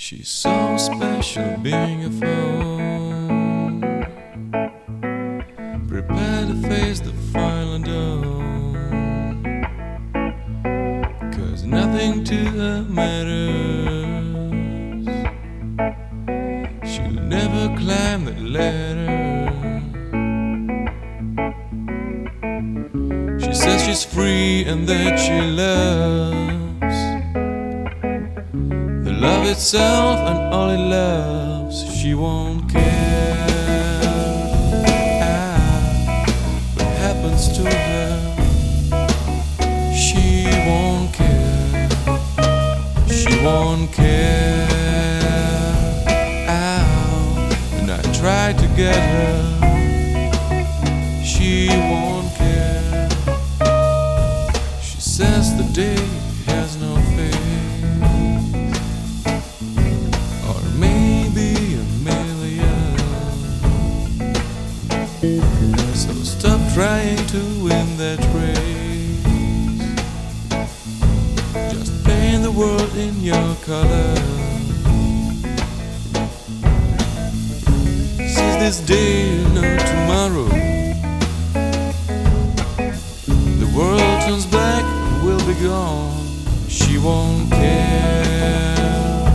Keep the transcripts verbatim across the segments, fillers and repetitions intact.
She's so special, being a foe. Prepare to face the final door, 'cause nothing to her matters. She'll never climb that ladder. She says she's free and that she loves the love itself and all it loves. She won't care what happens to her. She won't care. She won't care. And I tried to get her. She won't care. She says the day has no face, or maybe a million. So stop trying to win that race. Just paint the world in your colors. Seize this day, no tomorrow. The world turns black and will be gone. She won't care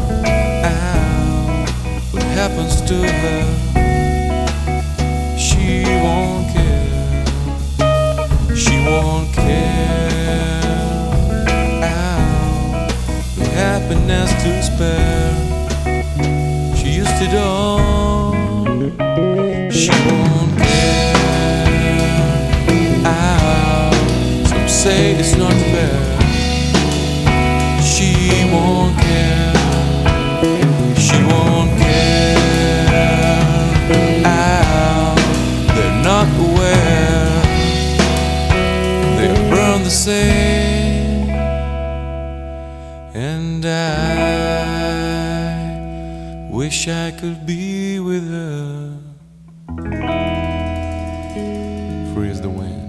what happens to her. She won't care. She won't care. The happiness to spare. She used it all. She won't care. Some say it's not fair. She won't care. She won't care. They're not aware. They burn the same. And I wish I could be with her. Free as the wind.